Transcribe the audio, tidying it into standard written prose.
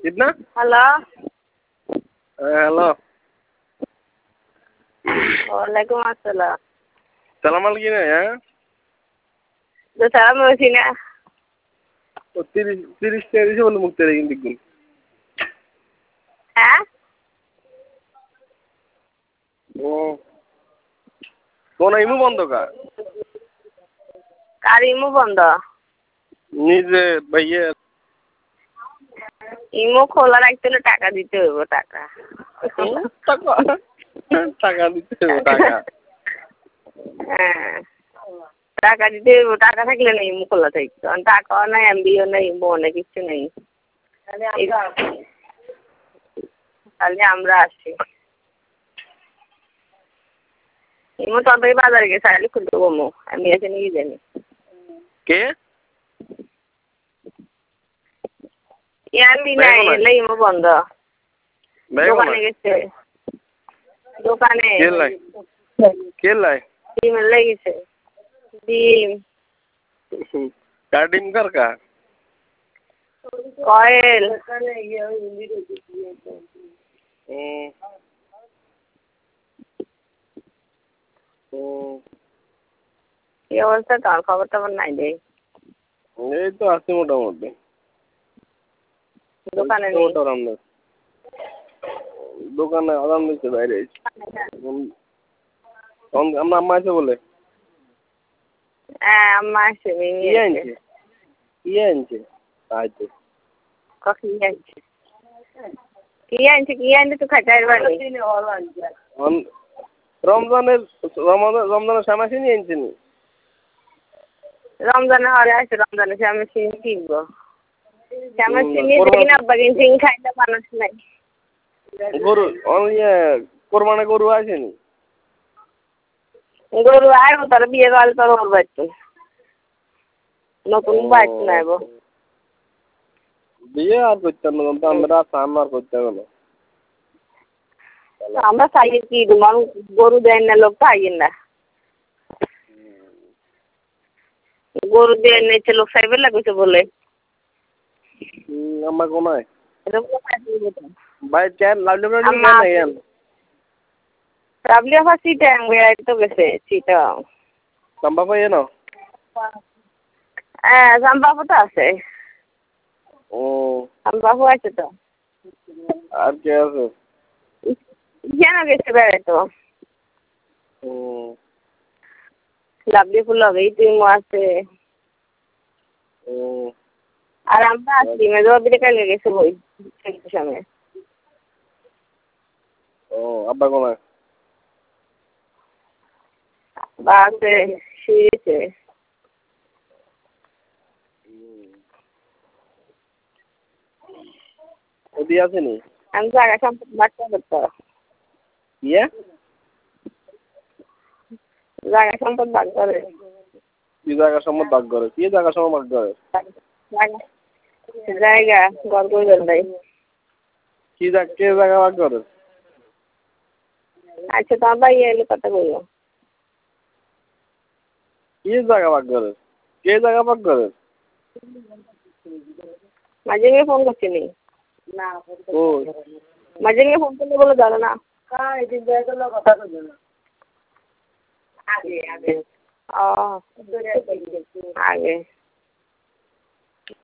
कितना? Hello. Hello. वालेकुम अस्सलाम। सलाम अलैकुम है। तो सलाम वसीना। तो 30 से बोलो मुक्ते रहेगी दिक्कुन। हाँ? ओ। कौन इमु बंद का? कार इमो बंद। निजे भैया। इमो खोला रखते लो टाका दीते हो वो टाका। টাকা দিতে হবে টাকা। হ্যাঁ টাকা দিতে হবে টাকা থাকলে নেই ইমো খোলা থাকতো টাকাও নাই এমবিও নাই ইমো নাই কিছু নেই খালি আমরা আসি ইমো তবে বাজারে গেছে আইলে খুলতে বমু আমি এসে নিয়ে জানি কে এমবি নাই এলে ইমো বন্ধ দোকানে গেছে দোকানে কে লাই ডিম লেগেছে ডিম কার ডিম কার কা কয়েল কি অবস্থা তোর খবর টবর নাই রে এই তো আছি মোটামুটি দোকানে নেই দোকানে আরাম দিচ্ছে বাইরে আমরা আম্মা আছে বলে হ্যাঁ আম্মা আছে কি আনছে আচ্ছা কি আনছে তুই খাইতে পারবি রমজানের শ্যামাসি নিয়ে আনছে নি রমজানে হরে আছে রমজানে শ্যামাসি কিনবো শ্যামাসি নিয়ে কিনা আব্বা কিনছি খাইতে মানুষ নাই গরু কোরবানে গরু আছে নি গরু আইব তোর বিয়ে করলে তোর ওর বাড়িতে নতুন বাড়িতে নাইব বিয়ে আর করতে না তো আমরা সামনে আর করতে হবে না আমরা চাই কি তোমার গরু দেয় না লোক খাই না গরু দেয় নিচে লোক খাইবে লাগছে বলে আমার কোনায় ভাই কেন লাভলি কেন রাবলি আবার সিটে তো গেছে সিটা সম্ভব হয় না হ্যাঁ সম্ভব তো আছে ও সম্ভব আছে তো আর কে আছে কেন গেছে বেড়ে তো লাভলি ফুল হবে তুই আছে আর আমরা আসছি মেজবাবিরে কালকে গেছে বই সামনে ও আব্বা কোনায় বাসে শুয়েছে ওদি আছে নি আমি জায়গা সম্পর্কে বাচ্চা করতে ইয়ে জায়গা সম্পর্কে বাদ করে কি জায়গা সম্মত ভাগ করে কি জায়গা সম্মত ভাগ করে জায়গা ঘর করে দেয় কি কে জায়গা ভাগ করে আচ্ছা তো আবার এলে কথা বলবো কি জায়গা ভাগ করে কে জায়গা ভাগ করে মাঝে গিয়ে ফোন করছি নি না মাঝে গিয়ে ফোন করলে বলে জানো না কথা বলবে না আগে ও আগে